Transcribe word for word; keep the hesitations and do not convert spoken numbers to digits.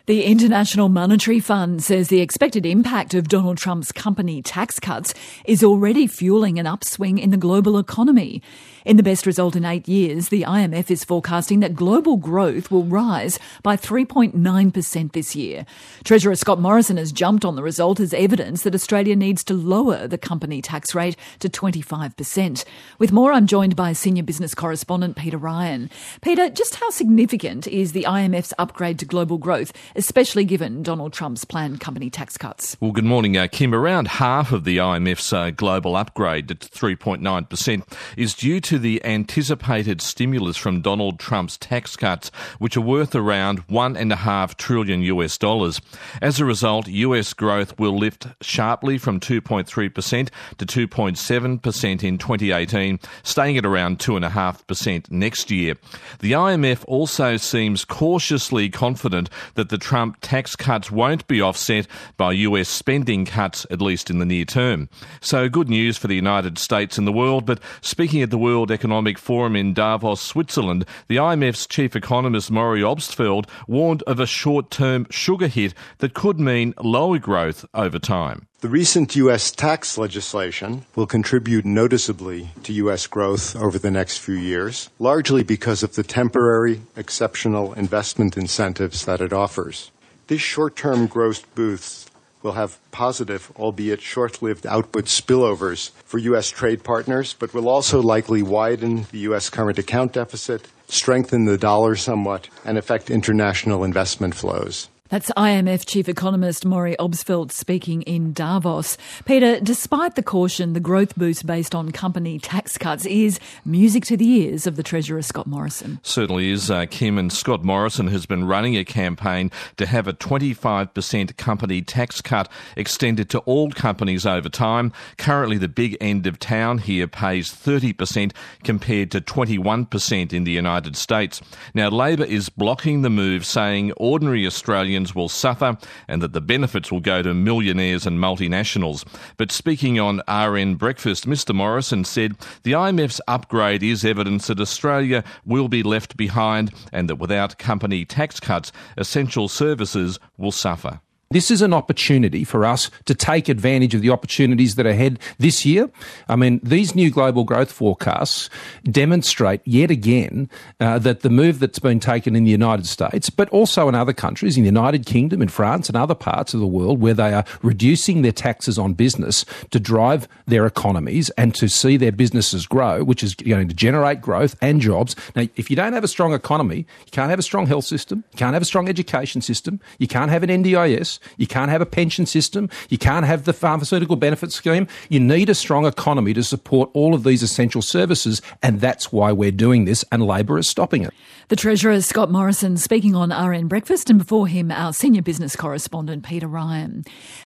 The International Monetary Fund says the expected impact of Donald Trump's company tax cuts is already fueling an upswing in the global economy. In the best result in eight years, the I M F is forecasting that global growth will rise by three point nine percent this year. Treasurer Scott Morrison has jumped on the result as evidence that Australia needs to lower the company tax rate to twenty-five percent. With more, I'm joined by senior business correspondent Peter Ryan. Peter, just how significant is the I M F's upgrade to global growth, especially given Donald Trump's planned company tax cuts? Well, good morning, uh, Kim. Around half of the I M F's uh, global upgrade to three point nine percent is due to the anticipated stimulus from Donald Trump's tax cuts, which are worth around one and a half trillion US dollars. As a result, U S growth will lift sharply from two point three percent to two point seven percent in twenty eighteen, staying at around two point five percent next year. The I M F also seems cautiously confident that the Trump tax cuts won't be offset by U S spending cuts, at least in the near term. So good news for the United States and the world, but speaking at the World Economic Forum in Davos, Switzerland, the I M F's chief economist Maury Obstfeld warned of a short-term sugar hit that could mean lower growth over time. The recent U S tax legislation will contribute noticeably to U S growth over the next few years, largely because of the temporary, exceptional investment incentives that it offers. This short-term growth boost will have positive, albeit short-lived, output spillovers for U S trade partners, but will also likely widen the U S current account deficit, strengthen the dollar somewhat, and affect international investment flows. That's I M F chief economist Maury Obstfeld speaking in Davos. Peter, despite the caution, the growth boost based on company tax cuts is music to the ears of the Treasurer Scott Morrison. Certainly is, uh, Kim, and Scott Morrison has been running a campaign to have a twenty-five percent company tax cut extended to all companies over time. Currently, the big end of town here pays thirty percent compared to twenty-one percent in the United States. Now, Labor is blocking the move, saying ordinary Australians will suffer and that the benefits will go to millionaires and multinationals. But speaking on R N Breakfast, Mister Morrison said the I M F's upgrade is evidence that Australia will be left behind and that without company tax cuts, essential services will suffer. This is an opportunity for us to take advantage of the opportunities that are ahead this year. I mean, these new global growth forecasts demonstrate yet again uh, that the move that's been taken in the United States, but also in other countries, in the United Kingdom, in France and other parts of the world, where they are reducing their taxes on business to drive their economies and to see their businesses grow, which is going to generate growth and jobs. Now, if you don't have a strong economy, you can't have a strong health system, you can't have a strong education system, you can't have an N D I S, you can't have a pension system. You can't have the pharmaceutical benefit scheme. You need a strong economy to support all of these essential services, and that's why we're doing this, and Labor is stopping it. The Treasurer, Scott Morrison, speaking on R N Breakfast, and before him, our senior business correspondent, Peter Ryan.